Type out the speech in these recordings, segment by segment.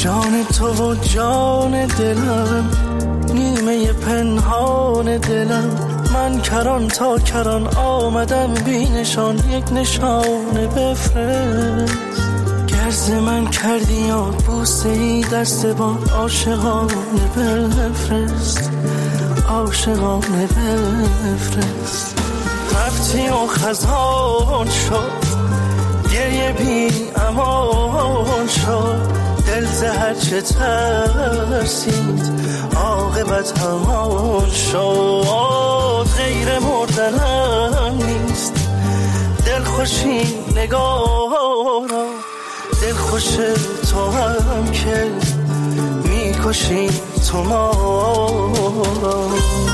جان تو و جان دلم، نیمه پنهان دلم، من کران تا کران آمدم بی نشان، یک نشانه بفرست. گرز من کردی یاد بوسه ای دست با عاشقانه بفرست، عاشقانه بفرست. رفتی و خزان شد، گریه بی امان شد، دل زهر چه ترسید عاقبت همان شد. غیر مردنم نیست دل خوشی نگارا، دل خوش تو هم که میکشی تو ما را.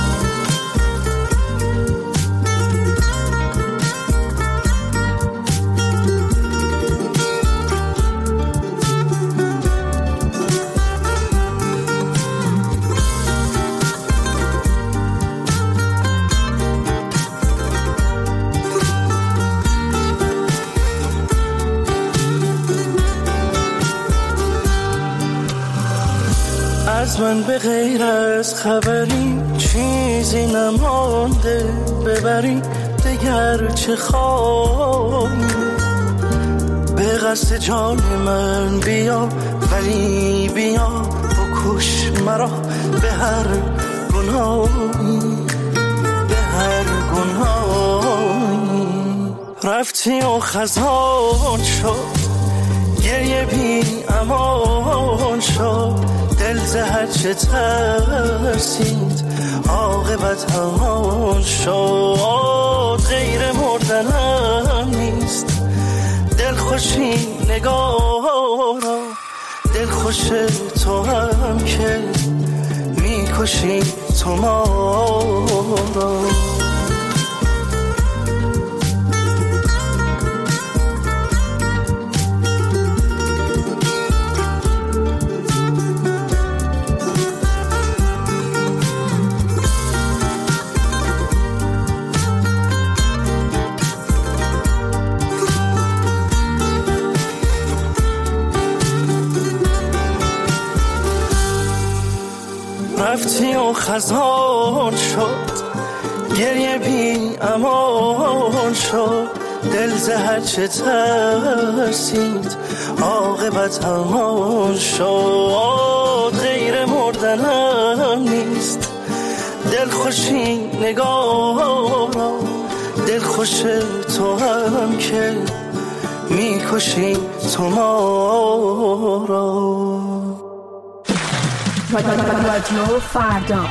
از من به غیر از خبری چیزی نمانده، ببری دگر چه خواهی. به قصد جان من بیا، ولی بیا بکش مرا به هر گناهی، به هر گناهی. رفتی و خزان شد، گریه بی امان شد، دل زهر چه ترسید عاقبت همان شد. غیر مردنم نیست دل خوشی نگارا، دل خوش تو هم که میکشی تو ما را. رفتی و خزان شد، گریه بی امان شد، دل زهر چه ترسید عاقبت همان شد. غیر مردنم نیست دل خوشی نگارا، دل خوش تو هم که میکشی تو ما را. رادیو فردا.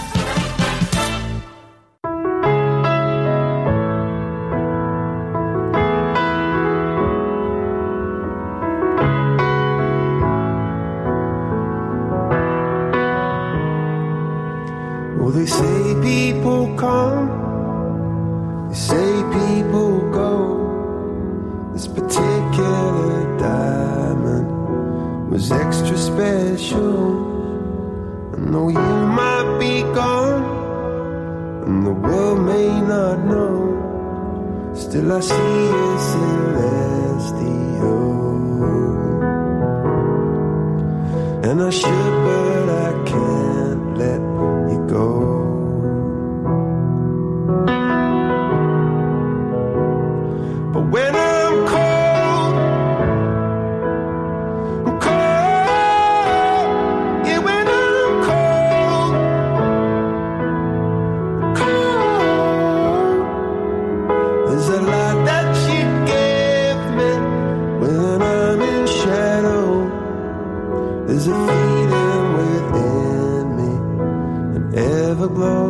Well, they say people come, they say people go. This particular diamond was extra special. And though you might be gone, and the world may not know, still I see you celestial. And I should, but I can't let you go. But when I'm cold, I'm cold. Yeah, when I'm cold, cold. There's a lot that you give me when I'm in shadow. There's a feeling within me, an everglow.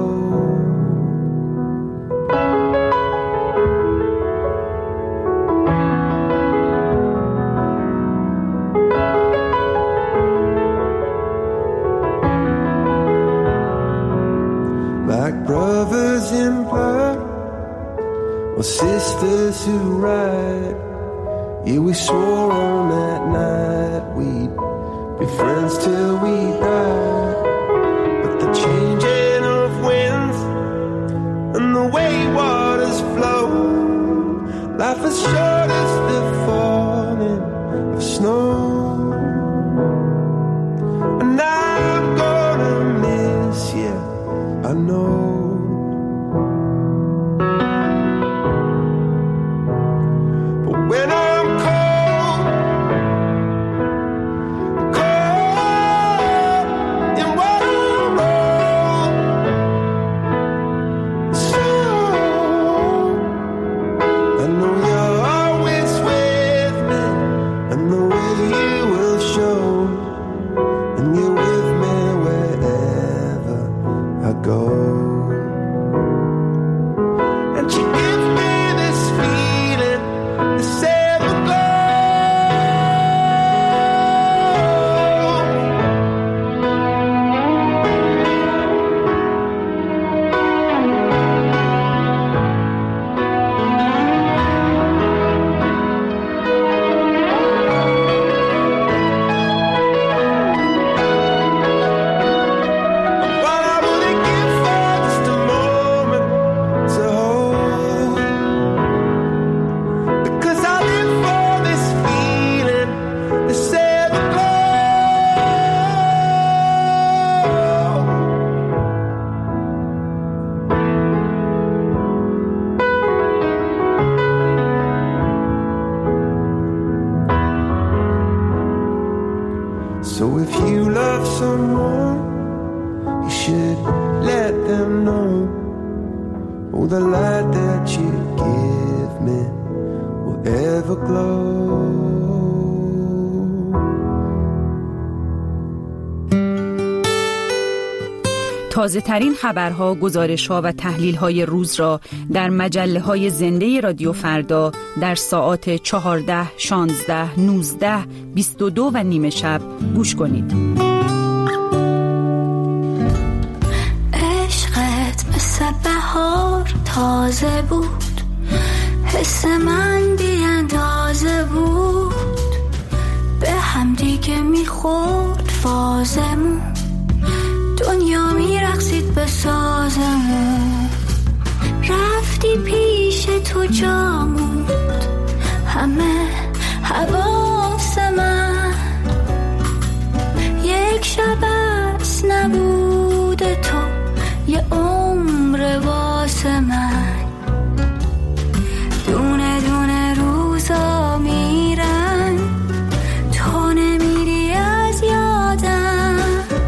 Like brothers in blood, or sisters who ride. Yeah, we swore on that night we'd be friends till we die. But the changing of winds and the way waters flow, life is short as the falling of snow. you will show, and you're with me wherever I go. And you give me this feeling, this everglow. So if you love someone, you should let them know. Oh, the light that you give me will ever glow. تازه ترین خبرها، گزارش‌ها و تحلیل‌های روز را در مجله‌های زنده رادیو فردا در ساعات 14، 16، 19، 22 و نیم شب گوش کنید. عشقت مثل بهار تازه بود، حس من بی اندازه بود، به هم دیگه میخورد فازمون، دنیا میرقصید به سازمون، رفتی پیش تو جا موند همه حواس من، یک شب از نبود تو یه عمر واسه من، دونه دونه روزا میرن تو نمیری از یادم،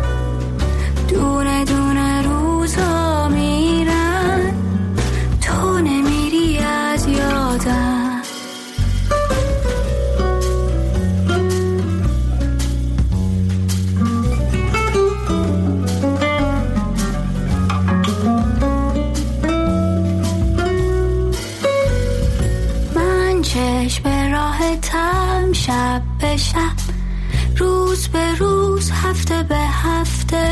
دونه دونه روزا میرن تو نمیری از یادم. من چشم به راحتم، شب به شب، روز به روز، هفته به هفته،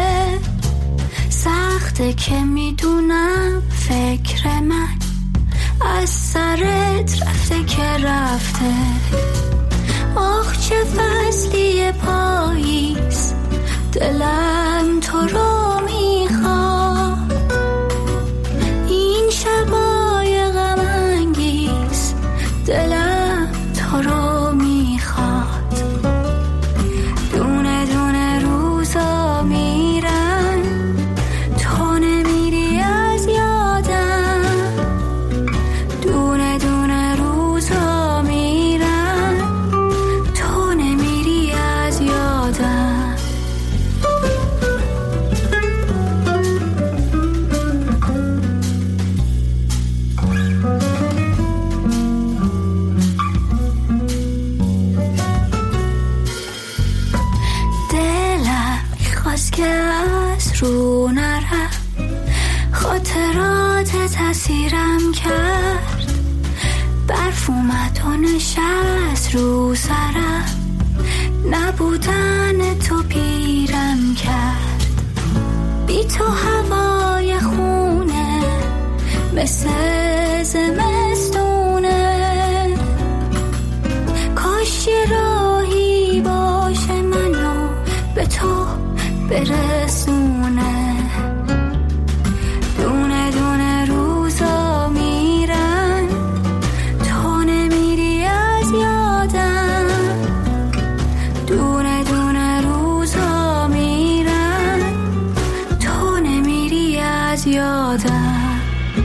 سخته که میدونم فکر من از سرت رفته که رفته، آخ چه فصلی پاییز، دلم تو رو میخواد، این شبای غم انگیز دلم تو رو میخواد، دونه دونه روزا میرن تو نمیری از یادم، دونه دونه روزا میرن تو نمیری از یادم. دلم میخواست که از رو نرم، خاطرات تأثیرم کرد، برف اومد و نشست رو سرم، نبودن تو پیرم کرد، بی تو هوای خونه مثل زمستونه، کاش یه راهی باشه منو به تو برسونه، دونه دونه روزا میرن تو نمیری از یادم، دونه دونه روزا میرن تو نمیری از یادم.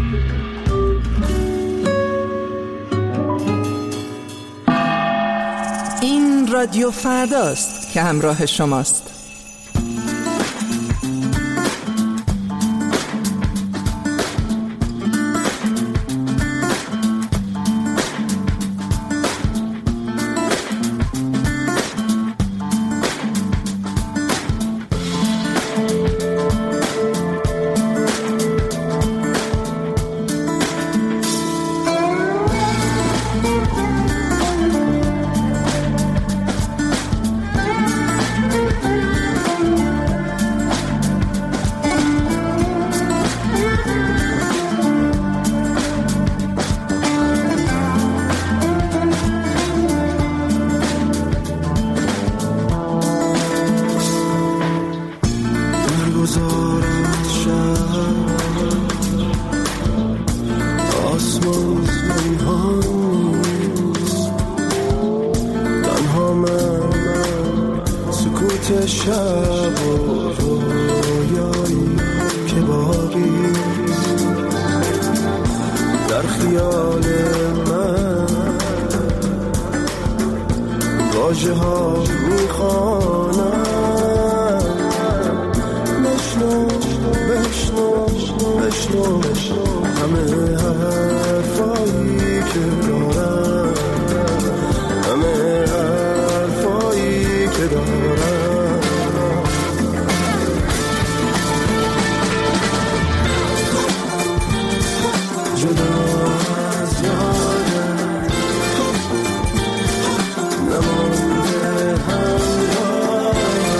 این رادیو فرداست که همراه شماست. سکوت شب و رویایی که باقی در خیال من واژه ها میخوانم بشنو بشنو بشنو بشنو همه حرفایی که دارم همه حرفایی که دارم جدا از یادم نمانده همراه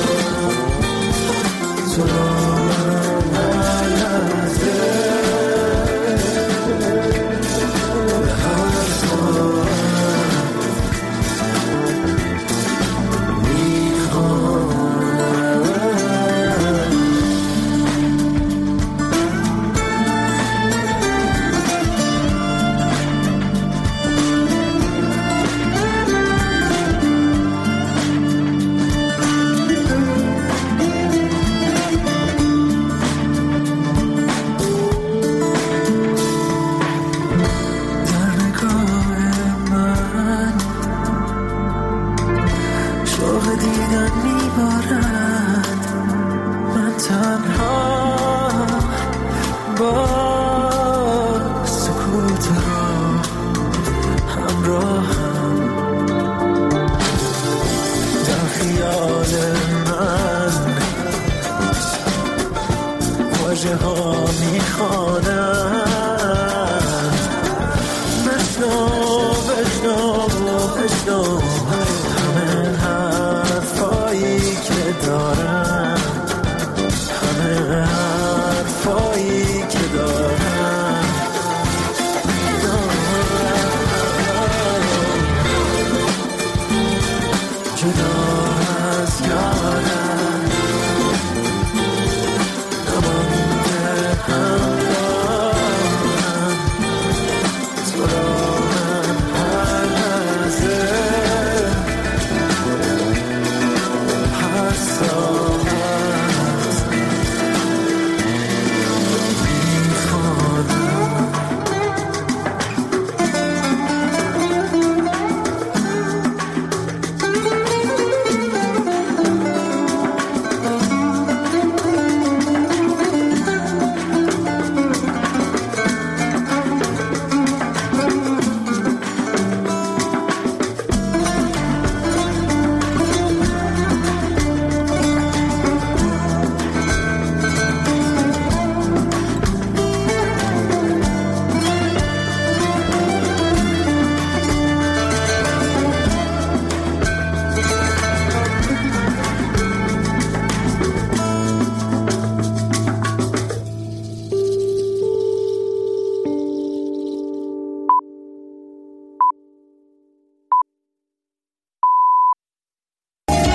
تو را من هر لحظه به هر ساعت واژه ها میخوانم بشنو بشنو بشنو همه حرفایی که دارم همه حرفایی که دارم جدا از یادم